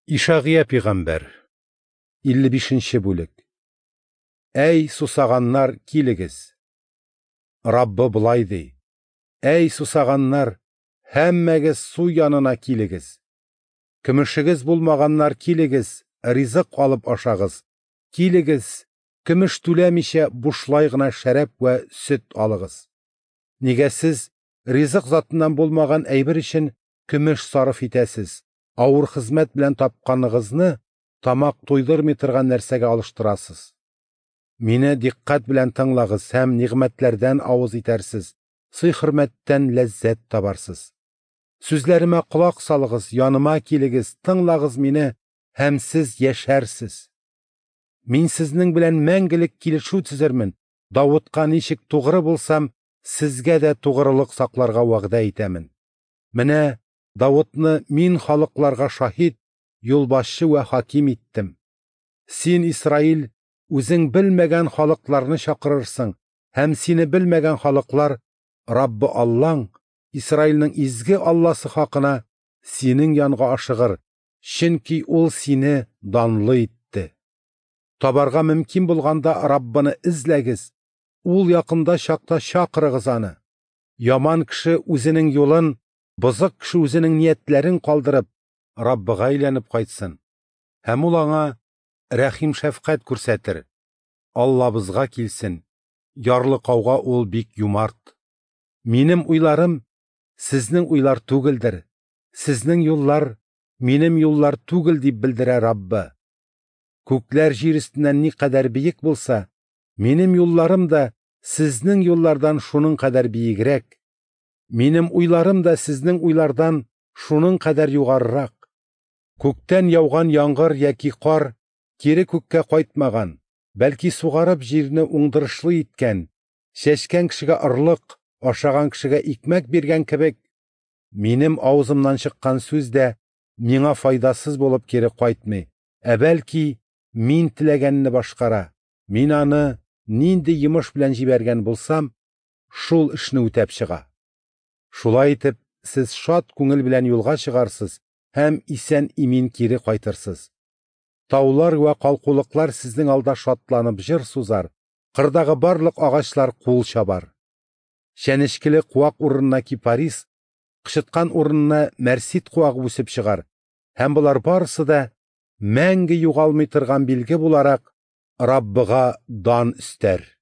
Ишағия пейғамбар 55-ші бүлік. Әй сусағаннар, килігіз. Раббы бұлай дей. Әй сусағаннар, һәммәгіз су янына килігіз. Күмішігіз булмағаннар, килігіз, ризық алып ашағыз. Килігіз, күміш түләмичә бушлай гына шәрәп вә сөт алығыз. Нигә сез ризық затынан булмаган әйбер өчен күмеш сарыф итәсез? Ауыр хезмәт белән тапканыгызны тамак туйдырмый торган нәрсәгә алыштырасыз. Мине диққат белән тыңлагыз һәм нигъмәтләрдән авыз итәрсез, сый-хөрмәттән ләззәт табарсыз. Сүзләремә колак салыгыз, яныма килегез, тыңлагыз мине һәм сез яшәрсез. Мин сезнең белән мәңгелек килешү төзермен. Давудка ничек тугры булсам, сезгә дә тугрылык сакларга вәгъдә итәмен. Менә Давудны мин халыкларга шаһид, юлбашчы вә хаким иттем. Син, Исраил, үзең белмәгән халыкларны чакырырсың, һәм сине белмәгән халыклар Раббы Аллаң, Исраилнең изге Алласы хакына синең янга ашыгыр, чөнки ул сине данлы итте. Табарга мөмкин булганда Раббыны эзләгез, ул якында чакта чакырыгыз аны. Яман кеше үзенең юлын, бозык кеше үзенең ниятләрен калдырып, Раббыга әйләнеп кайтсын. Һәм ул аңа рәхим шәфкать күрсәтер. Аллабызга килсен. Ярлыкауга ул бик юмарт. Минем уйларым сезнең уйлар түгелдер. Сезнең юллар минем юллар түгел дип белдерә Раббы. Күкләр җир өстеннән никадәр биек булса, минем юлларым да сезнең юллардан шуның кадәр биегрәк. Минем уйларым да сезнең уйлардан шуның кадәр югарырак. Күктән яуган яңгыр яки кар кире күккә кайтмаган, бәлки сугарып җирне уңдырышлы иткән, чәчкән кешегә ырлык, ашаган кешегә икмәк биргән кебек, минем авызымнан чыккан сүз дә миңа файдасыз булып кире кайтмый, бәлки мин теләгәнне башкара. Мин аны нинди йомыш белән җибәргән булсам, шул эшне үтәп чыга. Шулай итеп, сез шат күңел белән юлга чыгарсыз һәм исән-имин кире кайтырсыз. Таулар вә калкулыклар сезнең алда шатланып җыр сузар, кырдагы барлык агачлар кул чабар. Чәнечкеле куак урынына кипарис, кычыткан урынына мәрсит куагы үсеп чыгар, һәм булар барысы да мәңге югалмый торган билге буларак Раббыга дан өстәр.